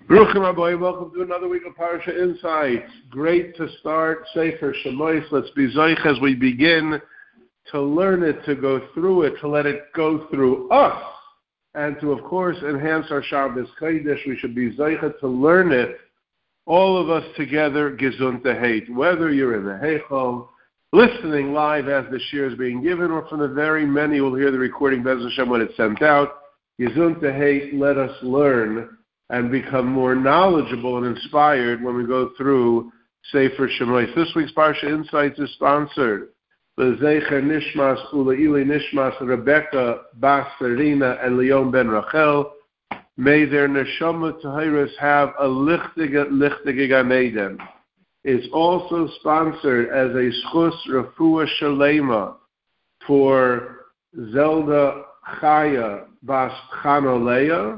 Baruch Rabbi, welcome to another week of Parasha Insights. Great to start Sefer Shemois. Let's be zoich as we begin to learn it, to go through it, to let it go through us, and to, of course, enhance our Shabbos Kodesh. We should be zoich to learn it, all of us together, gesund heit. Whether you're in the Heichal, listening live as the shir is being given, or from the very many who will hear the recording, Bez Hashem, when it's sent out, gesund heit, let us learn and become more knowledgeable and inspired when we go through Sefer Shemois. This week's Parsha Insights is sponsored L'Zecher Nishmas Ule'ili Nishmas Rebecca Bas Serena and Leon Ben Rachel. May their neshama tahiras have a lichtige Gan Eden. It's also sponsored as a schus refuah shalema for Zelda Chaya Bas Chanoleya.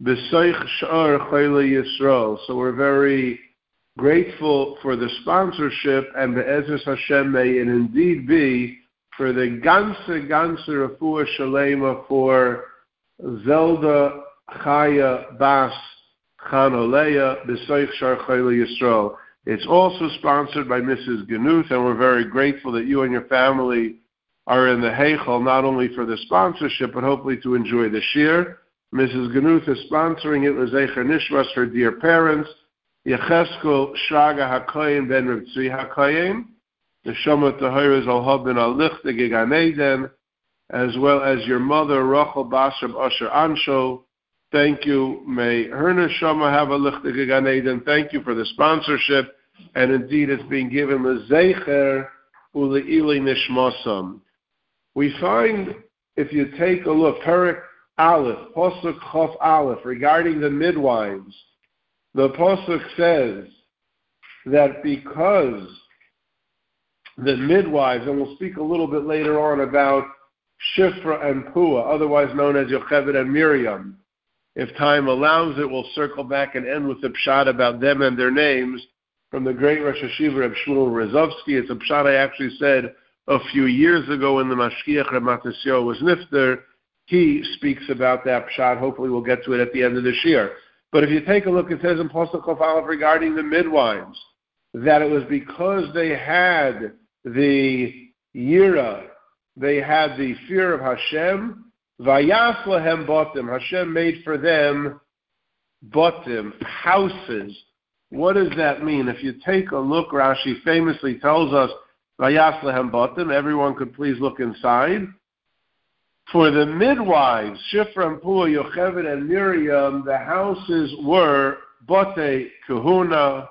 So we're very grateful for the sponsorship, and the Be'ezus Hashem may it indeed be for the ganze refuah shalema for Zelda Chaya Bas Chanoleya B'soich Shar Chayla Yisrael. It's also sponsored by Mrs. Ganuth, and we're very grateful that you and your family are in the Heichal, not only for the sponsorship, but hopefully to enjoy the shir. Mrs. Ganuth is sponsoring it with Zecher Nishmas, her dear parents, Yecheskel Shraga HaKoyen Ben Reb Tzvi HaKoyen, the Neshama Tahiras Al Habin Al Lichtige Gan Eden, as well as your mother, Rachel Basrab Asher Ansho. Thank you. May her Neshama have a Lichtige Gan Eden. Thank you for the sponsorship, and indeed it's being given with Zecher Ule'ili Nishmasam. We find, if you take a look, Perik Aleph, Pasuk Chof Aleph, regarding the midwives, the Pasuk says that because the midwives, and we'll speak a little bit later on about Shifra and Pua, otherwise known as Yocheved and Miriam. If time allows it, we'll circle back and end with the pshat about them and their names from the great Rosh Hashiva Reb Shmuel Rozovsky. It's a pshat I actually said a few years ago when the Mashkiach Reb Matisyahu was nifter. He speaks about that pshat. Hopefully we'll get to it at the end of this year. But if you take a look, it says in Pasuk Chof Aleph regarding the midwives that it was because they had the yira, they had the fear of Hashem, vayas lahem batim, Hashem made for them batim, houses. What does that mean? If you take a look, Rashi famously tells us, vayas lahem batim, everyone could please look inside. For the midwives, Shifra and Pua, Yocheved and Miriam, the houses were Bate Kahuna,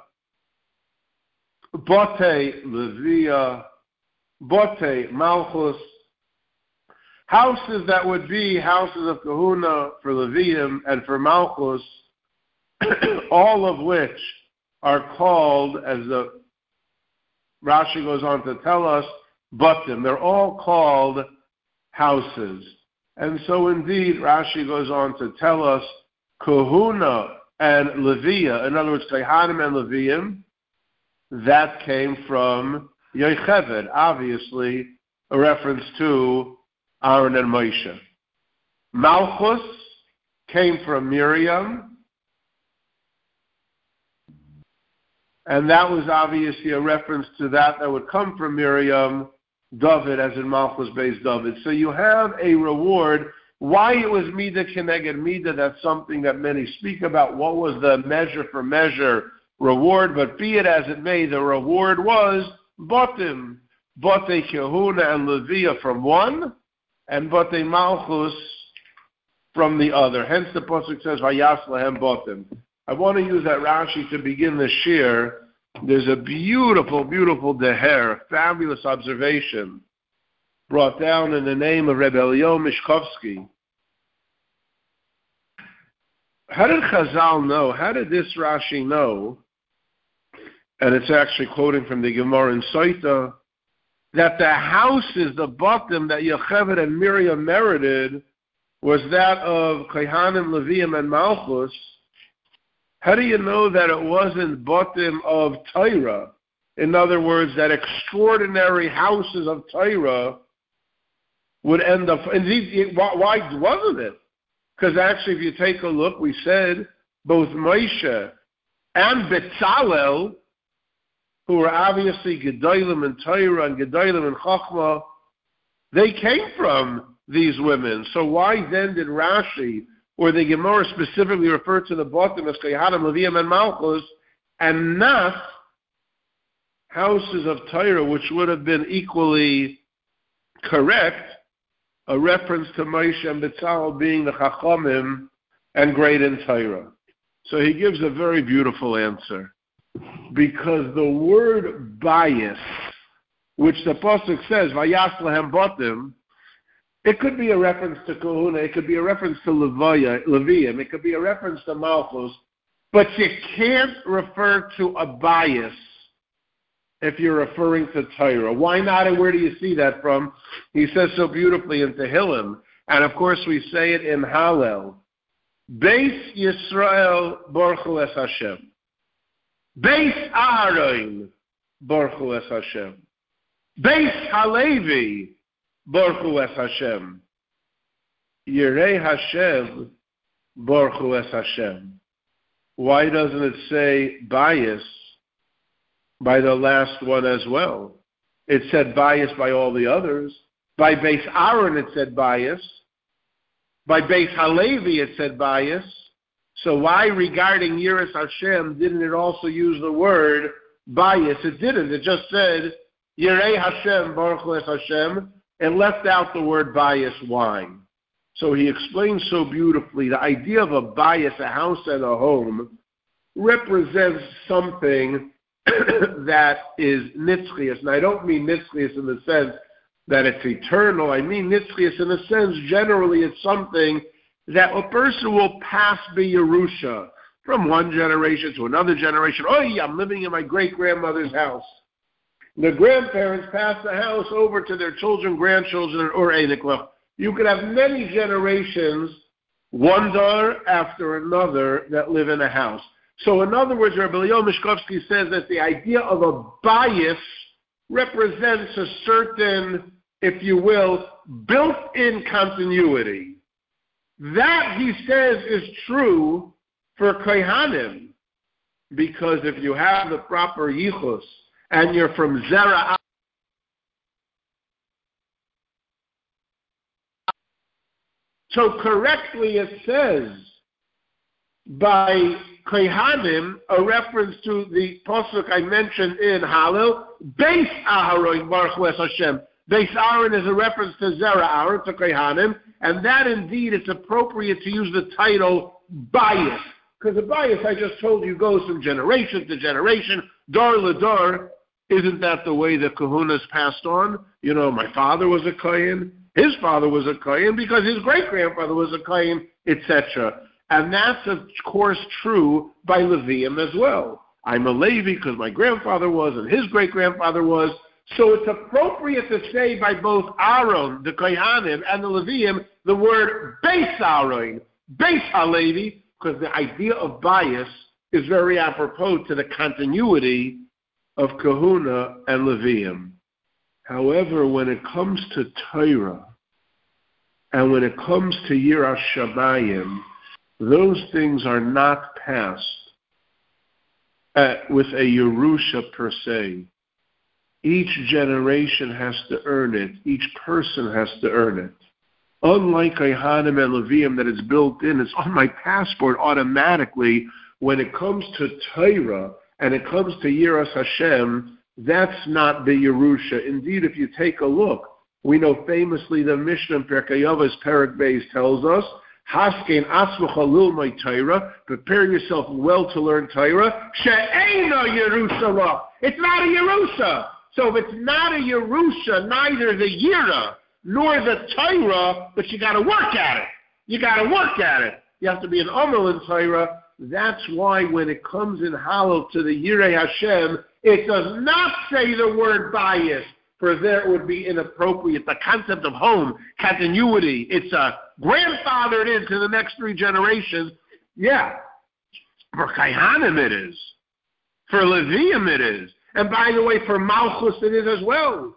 Bate Leviah, Bate Malchus, houses that would be houses of Kahuna for Levium and for Malchus, all of which are called, as the Rashi goes on to tell us, Batim. They're all called houses. And so indeed, Rashi goes on to tell us, Kahuna and Leviah, in other words, Kohanim and Leviim, that came from Yocheved, obviously a reference to Aaron and Moshe. Malchus came from Miriam, and that was obviously a reference to that would come from Miriam, David, as in Malchus based David. So you have a reward. Why it was Midah Keneged Midah, that's something that many speak about. What was the measure for measure reward? But be it as it may, the reward was Batim. Bate Kahuna and Leviah from one, and Bate Malchus from the other. Hence the Pasuk says, Vayas lahem Batim. I want to use that Rashi to begin the shir. There's a beautiful, beautiful deher, fabulous observation brought down in the name of Rebbe Eliyahu Mishkovsky. How did Chazal know? How did this Rashi know? And it's actually quoting from the Gemara in Soita, that the houses, the Batim that Yocheved and Miriam merited was that of Kohanim, Leviim, and Malchus. How do you know that it wasn't Batim of Torah? In other words, that extraordinary houses of Torah would end up. Indeed, why wasn't it? Because actually, if you take a look, we said both Moshe and Betzalel, who were obviously Gedolim in Torah and Gedolim in Chochmah, they came from these women. So why then did Rashi or the Gemara specifically refer to the bottom as Kohanim, Leviim, and Malchus, and not houses of Torah, which would have been equally correct, a reference to Moshe and Betzalel being the Chachamim and great in Torah? So he gives a very beautiful answer. Because the word bias, which the Pasuk says, Vayas Lahem Botim, it could be a reference to Kahuna, it could be a reference to Levium, it could be a reference to Malchus, but you can't refer to a bias if you're referring to Torah. Why not, and where do you see that from? He says so beautifully in Tehillim, and of course we say it in Hallel. Beis Yisrael Baruchu Es Hashem. Beis Aaron Baruchu Es Hashem. Beis Halevi Baruchu Es Hashem. Yirei Hashem Baruchu Es Hashem. Why doesn't it say bias by the last one as well? It said bias by all the others. By Beis Aaron it said bias. By Beis Halevi it said bias. So why regarding Yiras Hashem didn't it also use the word bias? It didn't. It just said Yirei Hashem Baruch Es Hashem. It left out the word bias. Why? So he explains so beautifully the idea of a bias, a house and a home, represents something that is nitzchias. And I don't mean nitzchias in the sense that it's eternal. I mean nitzchias in the sense generally it's something that a person will pass Yerusha from one generation to another generation. Oh, yeah, I'm living in my great-grandmother's house. The grandparents pass the house over to their children, grandchildren, or Einikla. You could have many generations, one door after another, that live in a house. So in other words, Rabbi Eliyahu Mishkovsky says that the idea of a bias represents a certain, if you will, built-in continuity. That, he says, is true for Kohanim, because if you have the proper yichus and you're from Zera, so correctly it says by Kohanim, a reference to the pasuk I mentioned in Hallel, Beis Aharon Baruch Es Hashem. Beis Aaron is a reference to Zera Aaron, to Kohanim, and that indeed it's appropriate to use the title bias. Because the bias, I just told you, goes from generation to generation, dor ledor. Isn't that the way the kahunas passed on? You know, my father was a Kohen, his father was a Kohen, because his great-grandfather was a Kohen, etc. And that's, of course, true by Levium as well. I'm a Levi because my grandfather was and his great-grandfather was. So it's appropriate to say by both Aaron, the Kohanim, and the Levium, the word Beis Aaron, Beis HaLevi, because the idea of bias is very apropos to the continuity of Kahuna and Levium. However, when it comes to Torah, and when it comes to Yiras Shamayim, those things are not passed with a Yerusha per se. Each generation has to earn it. Each person has to earn it. Unlike Kohanim and Levium that it's built in, it's on my passport automatically. When it comes to Torah and it comes to Yiras Hashem, that's not the Yerusha. Indeed, if you take a look, we know famously the Mishnah in Pirkei Avos Perek Beis tells us, Haskein asmucha lilmay Torah, prepare yourself well to learn Torah. She'eino Yerusha. It's not a Yerusha. So if it's not a Yerusha, neither the Yira nor the Torah, but you got to work at it. You got to work at it. You have to be an Omer in Torah. That's why when it comes in Hallel to the Yirei Hashem, it does not say the word bias, for there it would be inappropriate. The concept of home, continuity, it's a grandfathered into the next three generations. Yeah, for Kohanim it is. For Levium it is. And by the way, for Malchus it is as well.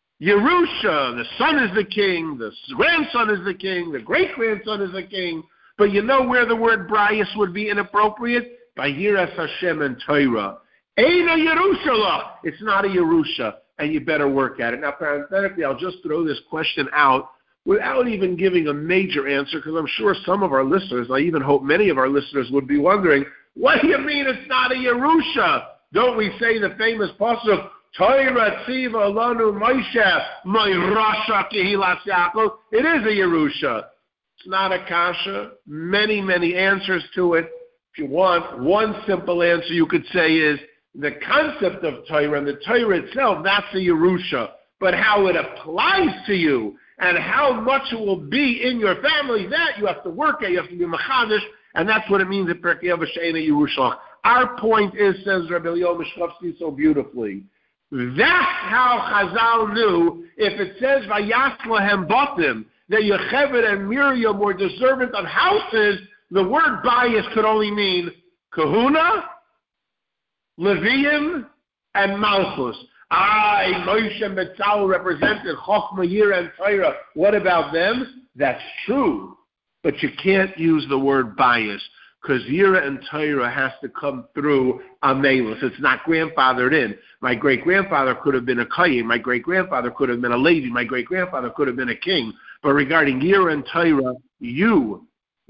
Yerusha, the son is the king, the grandson is the king, the great-grandson is the king. But you know where the word bias would be inappropriate? By Yiras Hashem and Torah. Eina Yerushalah. It's not a Yerusha, and you better work at it. Now, parenthetically, I'll just throw this question out without even giving a major answer, because I'm sure some of our listeners, I even hope many of our listeners would be wondering, what do you mean it's not a Yerusha? Don't we say the famous pasuk, Torah tziva lanu Moshe, Moirasha kehilas Yaakov? It is a Yerusha. It's not a kasha. Many, many answers to it. If you want, one simple answer you could say is the concept of Torah and the Torah itself, that's a Yerusha. But how it applies to you and how much it will be in your family, that you have to work at, you have to be machadish, and that's what it means in Perkei Avos she'eina Yerusha. Our point is, says Rabbi Eliyahu Mishkovsky so beautifully, that's how Chazal knew, if it says Vayas lahem batim, that Yocheved and Miriam were the servant of houses, the word bias could only mean kahuna, Leviim, and Malchus. Moshe and Betzalel represented Chochmah, Yira, and Torah. What about them? That's true. But you can't use the word bias, because Yira and Torah has to come through Amelus. It's not grandfathered in. My great-grandfather could have been a Kohen. My great-grandfather could have been a Levi. My great-grandfather could have been a king. But regarding Yira and Torah, you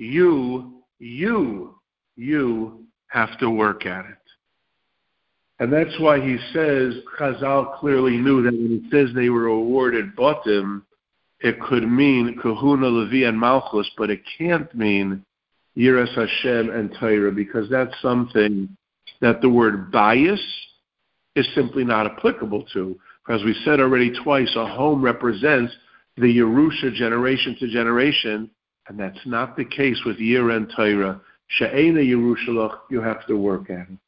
have to work at it. And that's why he says, Chazal clearly knew that when he says they were awarded Batim, it could mean Kahuna, Levi, and Malchus, but it can't mean Yiras Hashem and Torah, because that's something that the word bias is simply not applicable to. As we said already twice, a home represents the Yerusha generation to generation, and that's not the case with Yira and Torah. She'eina Yerushalach, you have to work at it.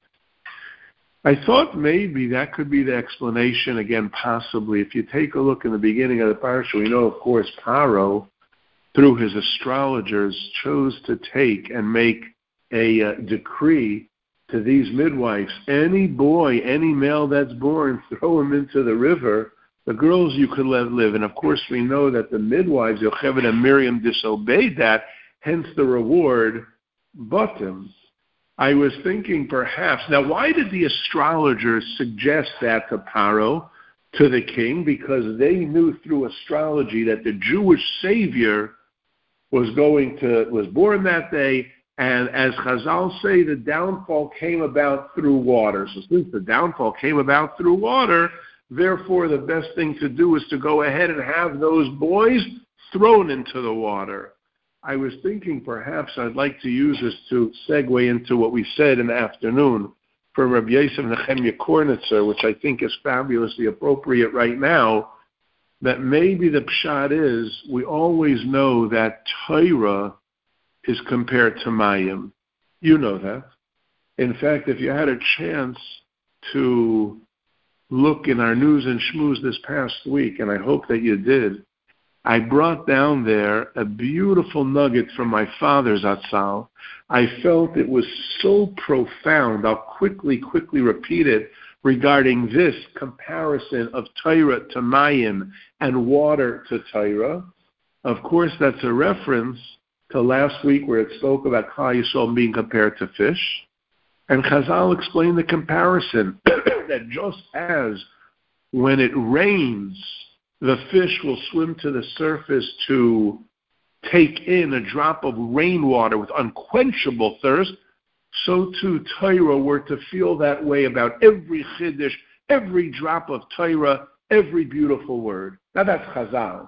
I thought maybe that could be the explanation, again, possibly. If you take a look in the beginning of the parasha, we know, of course, Paro, through his astrologers, chose to take and make a decree to these midwives. Any boy, any male that's born, throw him into the river. The girls you could let live. And, of course, we know that the midwives, Yocheved and Miriam, disobeyed that, hence the reward, Batim. I was thinking perhaps, now why did the astrologers suggest that to Paro, to the king? Because they knew through astrology that the Jewish Savior was born that day, and as Chazal say, the downfall came about through water. So since the downfall came about through water, therefore the best thing to do is to go ahead and have those boys thrown into the water. I was thinking perhaps I'd like to use this to segue into what we said in the afternoon from Rabbi Yosef Nechemya Kornitzer, which I think is fabulously appropriate right now, that maybe the pshat is, we always know that Torah is compared to Mayim. You know that. In fact, if you had a chance to look in our news and shmooze this past week, and I hope that you did, I brought down there a beautiful nugget from my father's Atzal. I felt it was so profound. I'll quickly repeat it regarding this comparison of Torah to Mayim and water to Torah. Of course, that's a reference to last week where it spoke about Klal Yisrael being compared to fish. And Chazal explained the comparison that just as when it rains, the fish will swim to the surface to take in a drop of rainwater with unquenchable thirst, so too Torah were to feel that way about every chiddush, every drop of Torah, every beautiful word. Now that's Chazal.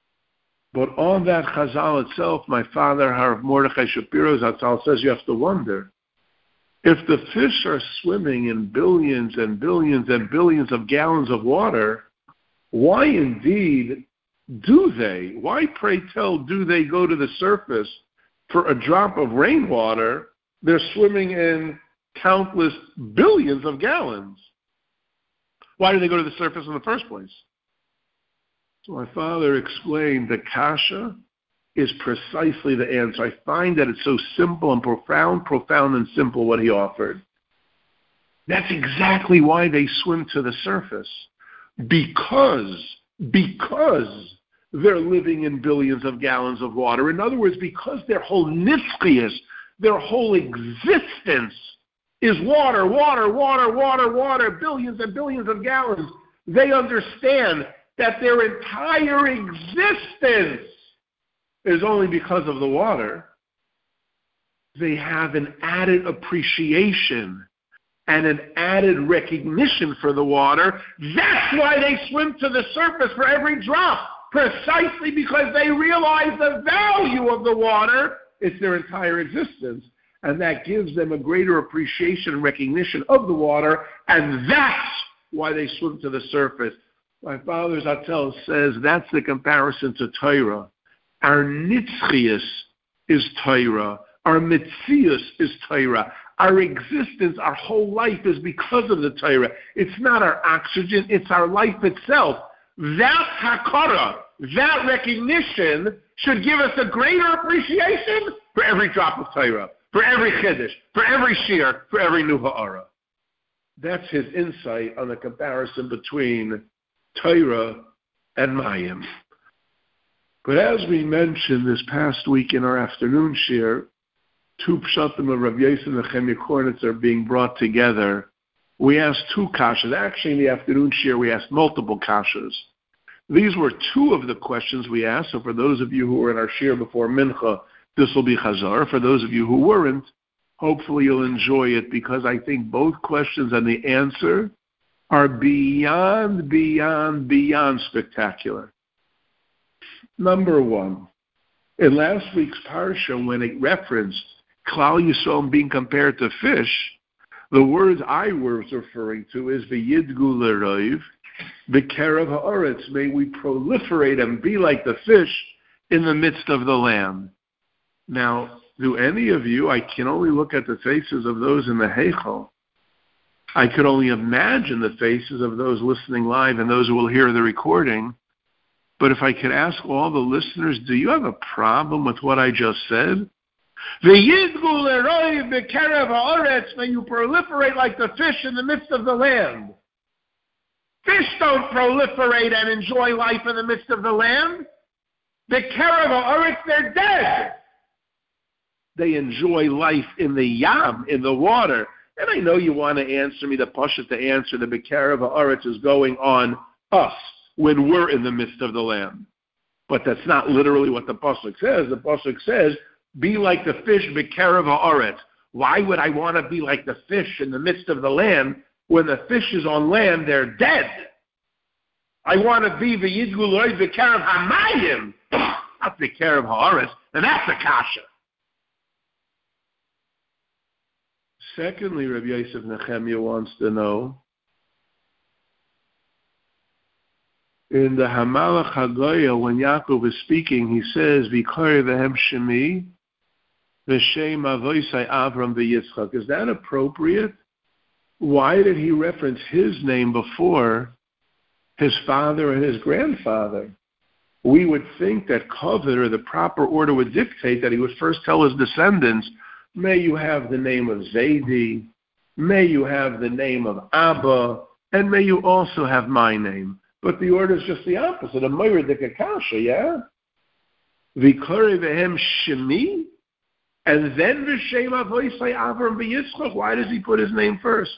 But on that Chazal itself, my father, Harav Mordechai Shapiro Zatzal, says you have to wonder, if the fish are swimming in billions and billions and billions of gallons of water, why indeed do they? Why, pray tell, do they go to the surface for a drop of rainwater? They're swimming in countless billions of gallons. Why do they go to the surface in the first place? So my father explained that kasha is precisely the answer. I find that it's so simple and profound and simple what he offered. That's exactly why they swim to the surface. Because the they're living in billions of gallons of water. In other words, because their whole nitzchias, their whole existence is water, water, water, water, water, billions and billions of gallons, they understand that their entire existence is only because of the water. They have an added appreciation and an added recognition for the water. That's why they swim to the surface for every drop, precisely because they realize the value of the water. It's their entire existence. And that gives them a greater appreciation and recognition of the water, and that's why they swim to the surface. My father's Atzel says that's the comparison to Torah. Our nitzchias is Torah. Our mitzias is Torah. Our existence, our whole life is because of the Torah. It's not our oxygen, it's our life itself. That hakara, that recognition should give us a greater appreciation for every drop of Torah, for every chiddush, for every shir, for every new ha'ara. That's his insight on the comparison between Torah and Mayim. But as we mentioned this past week in our afternoon shir, two pshatim of Rav Yosef Nechemia Kornitz are being brought together. We asked two kashas. Actually, in the afternoon shir, we asked multiple kashas. These were two of the questions we asked. So for those of you who were in our shir before Mincha, this will be Chazar. For those of you who weren't, hopefully you'll enjoy it, because I think both questions and the answer are beyond spectacular. Number one, in last week's parsha, when it referenced Klal Yisrael being compared to fish, the words I was referring to is v'yidgu l'roiv, b'kerev ha'aretz, may we proliferate and be like the fish in the midst of the land. Now, do any of you, I can only look at the faces of those in the Heichal. I could only imagine the faces of those listening live and those who will hear the recording. But if I could ask all the listeners, do you have a problem with what I just said? V'yidgu l'roiv b'kerev ha'aretz, may you proliferate like the fish in the midst of the land. Fish don't proliferate and enjoy life in the midst of the land. B'kerev ha'aretz, they're dead. They enjoy life in the yam, in the water. And I know you want to answer me, the pasha to answer, the b'kerev ha'aretz is going on us when we're in the midst of the land. But that's not literally what the pasuk says. The pasuk says, be like the fish b'kerev ha'aretz. Why would I want to be like the fish in the midst of the land when the fish is on land, they're dead? I want to be v'yidgu l'roiv b'kerev ha'mayim, not b'kerev ha'aretz, and that's the kasha. Secondly, Rabbi Yosef Nechemia wants to know, in the Hamalach Hagoya, when Yaakov is speaking, he says, V'kare v'hem shemi, v'shem avoisai Avram v'Yitzchak. Is that appropriate? Why did he reference his name before his father and his grandfather? We would think that Kavod, or the proper order, would dictate that he would first tell his descendants, may you have the name of Zaidi, may you have the name of Abba, and may you also have my name. But the order is just the opposite. A Moira de Kakasha, yeah? V'kare v'hem shemi, and then v'shem avoisai Avram v'Yitzchak. Why does he put his name first?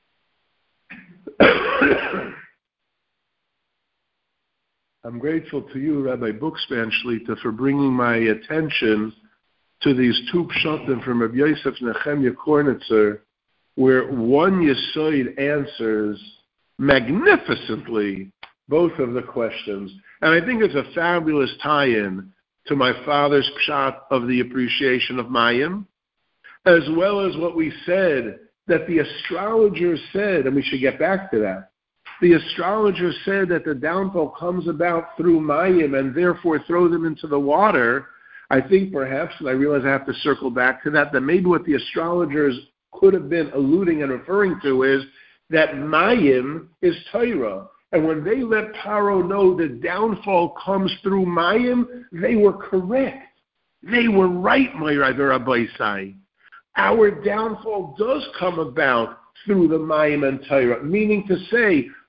I'm grateful to you, Rabbi Buxman Shlita, for bringing my attention to these two pshatim from Rabbi Yosef Nechemia Kornitzer, where one Yesoid answers magnificently both of the questions. And I think it's a fabulous tie-in to my father's pshat of the appreciation of Mayim, as well as what we said, that the astrologers said, and we should get back to that, the astrologers said that the downfall comes about through Mayim and therefore throw them into the water. I think perhaps, and I realize I have to circle back to that maybe what the astrologers could have been alluding and referring to is that Mayim is Torah. And when they let Paro know the downfall comes through Mayim, they were correct. They were right, Moira Rabbeisai. Our downfall does come about through the Mayim and Torah, meaning to say,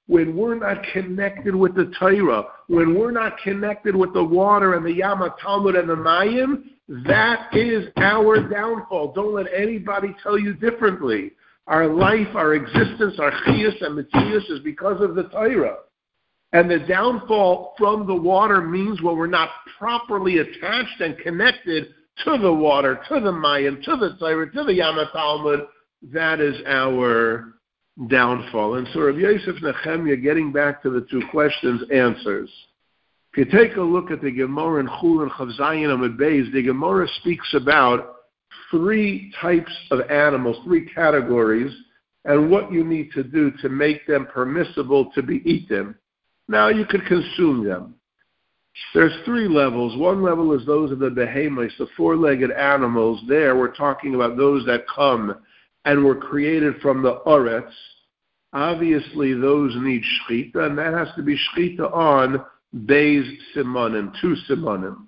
when we're not connected with the Torah, when we're not connected with the water and the Yam Talmud and the Mayim, that is our downfall. Don't let anybody tell you differently. Our life, our existence, our chiyus and metzius is because of the Torah. And the downfall from the water means when we're not properly attached and connected to the water, to the Mayim, to the Torah, to the Yam Talmud, that is our downfall. And so Rav Yosef Nechemia, getting back to the two questions, answers. If you take a look at the Gemara in Chul and Chav Zayin Amud Beis, the Gemara speaks about three types of animals, three categories, and what you need to do to make them permissible to be eaten. Now you could consume them. There's three levels. One level is those of the behemoths, the four-legged animals. There we're talking about those that come and were created from the oretz. Obviously those need shchita, and that has to be shchita on beis simonim, 2 simonim.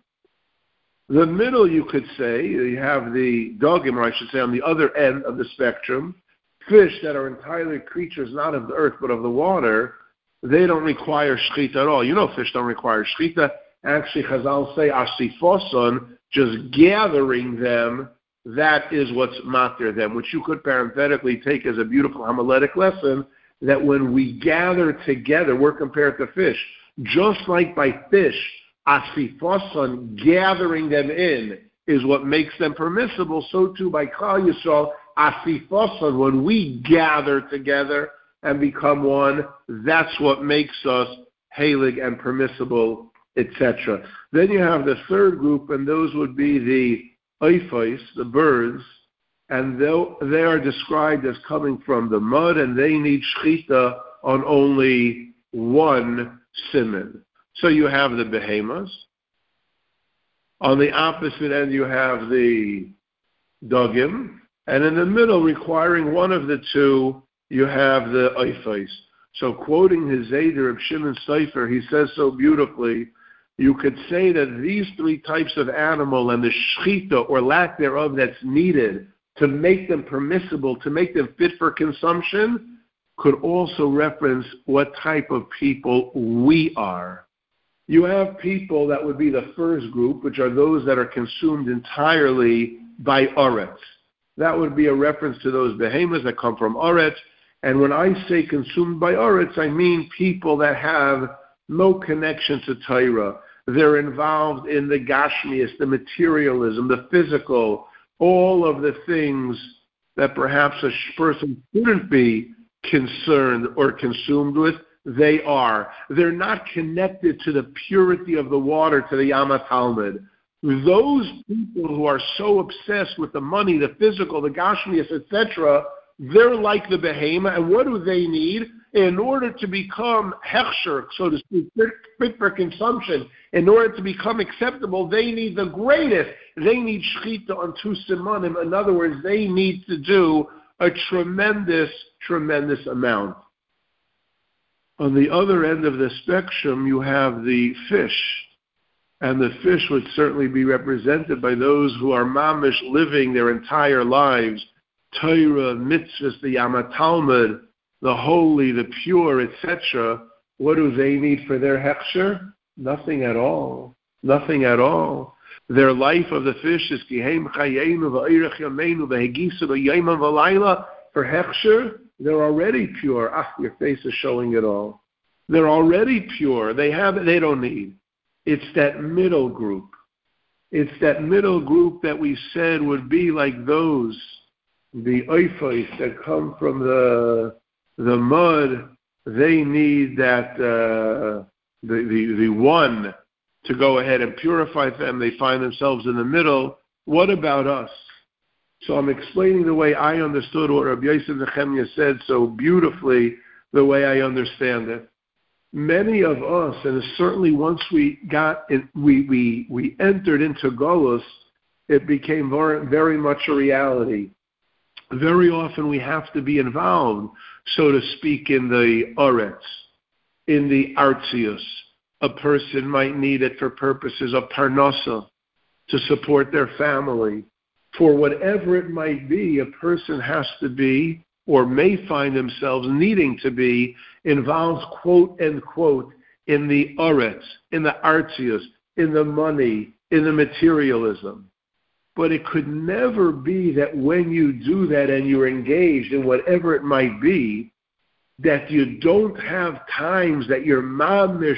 The middle, you could say, you have the dogim, or I should say on the other end of the spectrum, fish that are entirely creatures not of the earth but of the water. They don't require shchita at all. You know fish don't require shchita. Actually, Chazal say, asifoson, just gathering them, that is what's matir them, which you could parenthetically take as a beautiful homiletic lesson, that when we gather together, we're compared to fish. Just like by fish, asifoson, gathering them in, is what makes them permissible, so too by Klal Yisrael, asifoson, when we gather together and become one, that's what makes us halig and permissible, etc. Then you have the third group, and those would be the oifos, the birds, and they are described as coming from the mud, and they need shchita on only one siman. So you have the behemoths. On the opposite end, you have the dogim, and in the middle, requiring one of the two, you have the oifos. So quoting his Zayder of Shimon Seifer, he says so beautifully, you could say that these three types of animal and the shchita or lack thereof that's needed to make them permissible, to make them fit for consumption, could also reference what type of people we are. You have people that would be the first group, which are those that are consumed entirely by oretz. That would be a reference to those behemoths that come from oretz. And when I say consumed by oretz, I mean people that have no connection to Torah. They're involved in the gashmias, the materialism, the physical, all of the things that perhaps a person shouldn't be concerned or consumed with. They are. They're not connected to the purity of the water, to the Yam Talmud. Those people who are so obsessed with the money, the physical, the gashmias, etc., they're like the behemoth, and what do they need? In order to become hechsher, so to speak, fit for consumption, in order to become acceptable, they need the greatest. They need shchita on 2 simanim. In other words, they need to do a tremendous, tremendous amount. On the other end of the spectrum, you have the fish. And the fish would certainly be represented by those who are mamish living their entire lives, Torah, mitzvahs, the Yam Talmud, the holy, the pure, etc. What do they need for their hechsher? Nothing at all. Nothing at all. Their life of the fish is kihem chayenu va'irech yameinu v'hegisu v'yayman v'layla. For hechsher, they're already pure. Your face is showing it all. They're already pure. They don't need. It's that middle group. It's that middle group that we said would be like those, the oifos that come from the mud. They need that the one to go ahead and purify them. They find themselves in the middle. What about us? So I'm explaining the way I understood what Rabbi Yosef Nechemia said so beautifully, the way I understand it. Many of us, and certainly once we got it, we entered into Golus, it became very, very much a reality. Very often we have to be involved, so to speak, in the oretz, in the artzius. A person might need it for purposes of parnasa, to support their family. For whatever it might be, a person has to be or may find themselves needing to be involved, quote unquote, in the oretz, in the artius, in the money, in the materialism. But it could never be that when you do that and you're engaged in whatever it might be, that you don't have times that you're mamish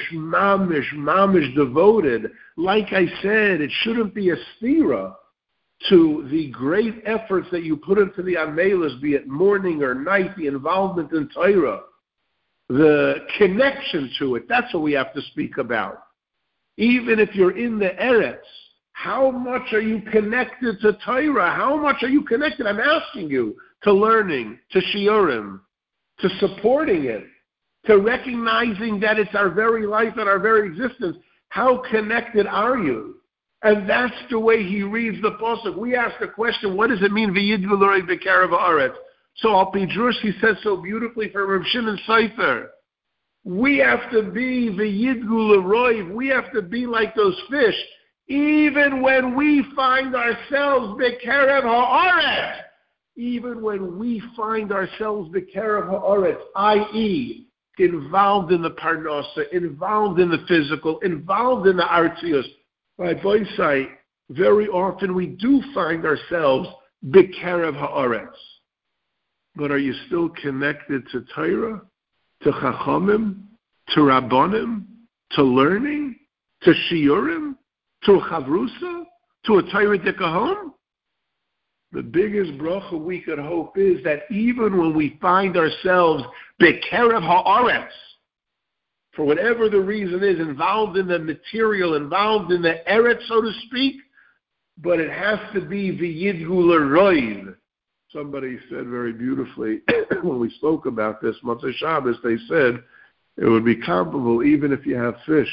devoted. Like I said, it shouldn't be a stira to the great efforts that you put into the amelis, be it morning or night, the involvement in Torah, the connection to it. That's what we have to speak about. Even if you're in the Eretz, how much are you connected to Torah? How much are you connected? I'm asking you, to learning, to shiurim, to supporting it, to recognizing that it's our very life and our very existence. How connected are you? And that's the way he reads the pasuk. We ask the question, what does it mean, v'yidgu l'roi b'karev haaretz? So Al Pi Drush, he says so beautifully for Reb Shimon Seifer, we have to be v'yidgu l'roi, we have to be like those fish, even when we find ourselves b'karev haaretz. Even when we find ourselves b'karev haaretz, i.e., involved in the parnasa, involved in the physical, involved in the artius. By Boisai, very often we do find ourselves b'karev haaretz. But are you still connected to Torah, to Chachamim, to Rabbanim, to learning, to Shiurim, to a Chavrusa, to a Torah Dikahon? The biggest bracha we could hope is that even when we find ourselves b'karev haaretz, for whatever the reason is, involved in the material, involved in the eretz, so to speak, but it has to be v'yidgu l'roi. Somebody said very beautifully, when we spoke about this, Motzei Shabbos, they said, it would be comparable even if you have fish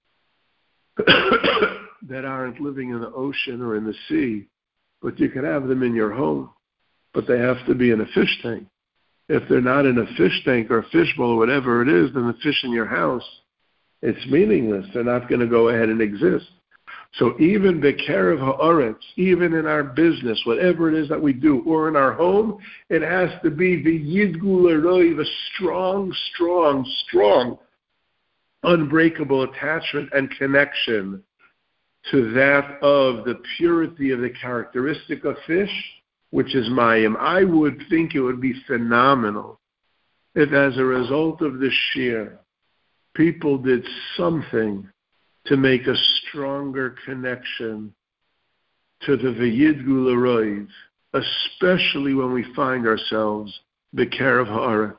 that aren't living in the ocean or in the sea, but you can have them in your home, but they have to be in a fish tank. If they're not in a fish tank or a fish bowl or whatever it is, then the fish in your house, it's meaningless. They're not going to go ahead and exist. So even b'karev haaretz, even in our business, whatever it is that we do, or in our home, it has to be v'yidgu l'roi, the strong, unbreakable attachment and connection to that of the purity of the characteristic of fish, which is mayim. I would think it would be phenomenal if as a result of this shir, people did something to make a stronger connection to the v'yidgu l'roi, especially when we find ourselves b'karev haaretz.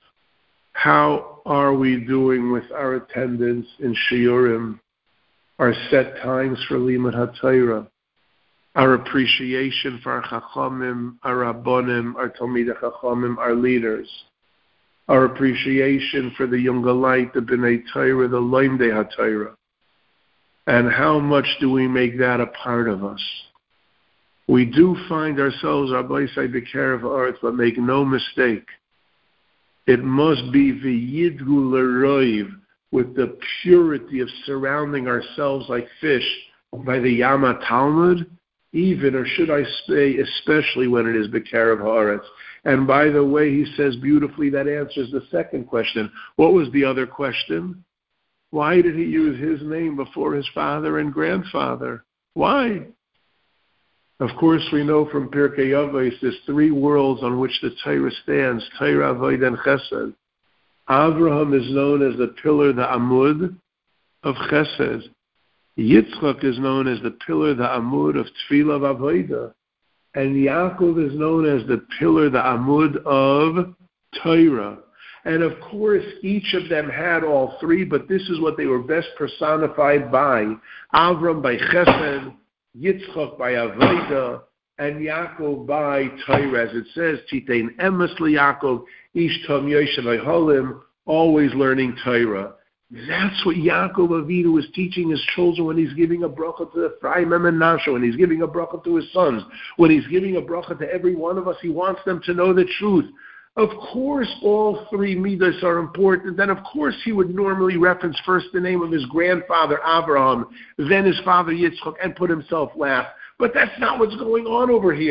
How are we doing with our attendance in shiurim, our set times for limud haTorah, our appreciation for our chachamim, our rabbonim, our talmidei chachamim, our leaders, our appreciation for the younger light, the b'nei Torah, the loimdei haTorah, and how much do we make that a part of us? We do find ourselves, Rabbi say, b'karev haaretz, but make no mistake, it must be v'yidgu l'roi, with the purity of surrounding ourselves like fish by the Yama Talmud, even, or should I say, especially when it is b'karev haaretz. And by the way, he says beautifully, that answers the second question. What was the other question? Why did he use his name before his father and grandfather? Why? Of course, we know from Pirkei Avos, there's three worlds on which the Torah stands, Torah, Avodah, and Chesed. Avraham is known as the pillar, the Amud of Chesed. Yitzchak is known as the pillar, the Amud of Tefillah Avodah. And Yaakov is known as the pillar, the Amud of Torah. And of course, each of them had all three, but this is what they were best personified by. Avram by Chesed, Yitzchak by Avodah, and Yaakov by Torah. As it says, Titein emes liYaakov, ish tom yoshev holim, always learning Torah. That's what Yaakov Avinu was teaching his children when he's giving a bracha to Ephraim and Menashe, when he's giving a bracha to his sons, when he's giving a bracha to every one of us. He wants them to know the truth. Of course, all three midas are important. Then, of course, he would normally reference first the name of his grandfather, Abraham, then his father, Yitzchak, and put himself last. But that's not what's going on over here.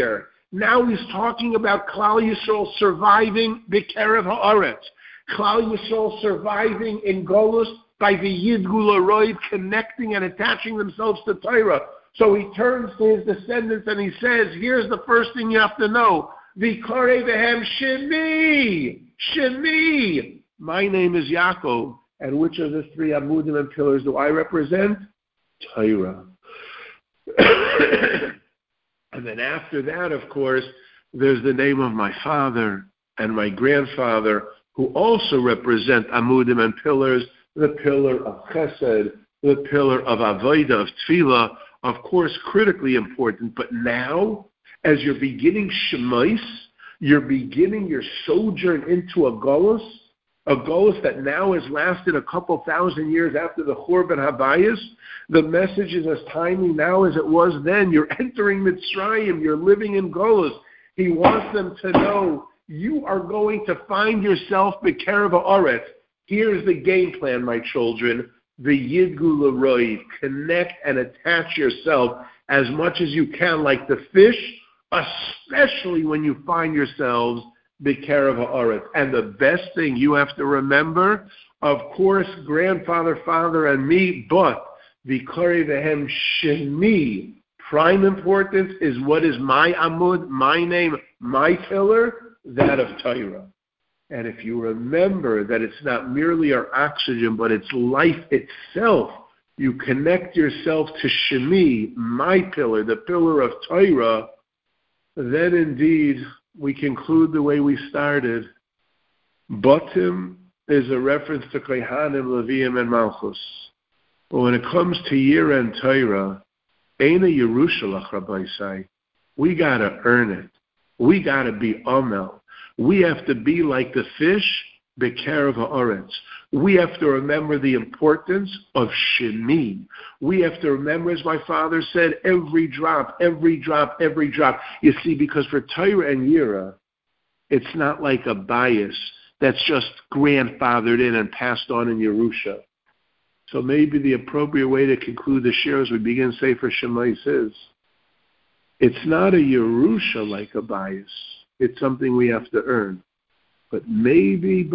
Now he's talking about Klal Yisrael surviving B'kerev Haaretz. Klal Yisrael surviving in Golus by the Yid Gula Roiv connecting and attaching themselves to Torah. So he turns to his descendants and he says, here's the first thing you have to know. V'karei v'hem Shemi. Shemi. My name is Yaakov. And which of the three Amudim and pillars do I represent? Torah. And then after that, of course, there's the name of my father and my grandfather, who also represent Amudim and pillars, the pillar of Chesed, the pillar of Avodah, of Tefillah, of course, critically important. But now, as you're beginning Shemais, you're beginning your sojourn into a Golus that now has lasted a couple thousand years after the Churban Habayis. The message is as timely now as it was then. You're entering Mitzrayim. You're living in Golus. He wants them to know you are going to find yourself B'kerev Haaretz. Here's the game plan, my children. The Yid Gula Roiv. Connect and attach yourself as much as you can, like the fish, especially when you find yourselves B'kerev Haaretz. And the best thing you have to remember, of course, grandfather, father, and me, but V'karei v'hem Shemi. Prime importance is what is my Amud, my name, my pillar, that of Torah. And if you remember that it's not merely our oxygen, but it's life itself, you connect yourself to Shemi, my pillar, the pillar of Torah, then indeed we conclude the way we started. Batim is a reference to Kohanim, Leviim, and Malchus. But when it comes to year-end Torah, Eina Yerushalach, Rabbi say, we got to earn it. We got to be Amel. We have to be like the fish, B'kerev Haaretz. We have to remember the importance of Shemi. We have to remember, as my father said, every drop, every drop, every drop. You see, because for Torah and Yira, it's not like a bias that's just grandfathered in and passed on in Yerusha. So maybe the appropriate way to conclude the shir as we begin Sefer Shemais is, it's not a Yerusha like a bias. It's something we have to earn. But maybe,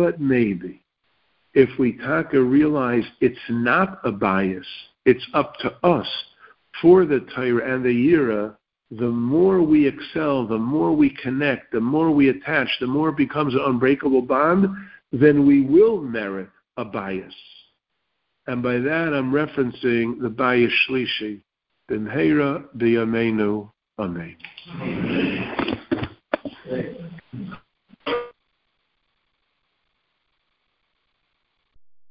if we taka realize it's not a bias, it's up to us for the Torah and the Yira, the more we excel, the more we connect, the more we attach, the more it becomes an unbreakable bond, then we will merit a bias. And by that I'm referencing the bias shlishi. B'mheira b'yameinu. Amen.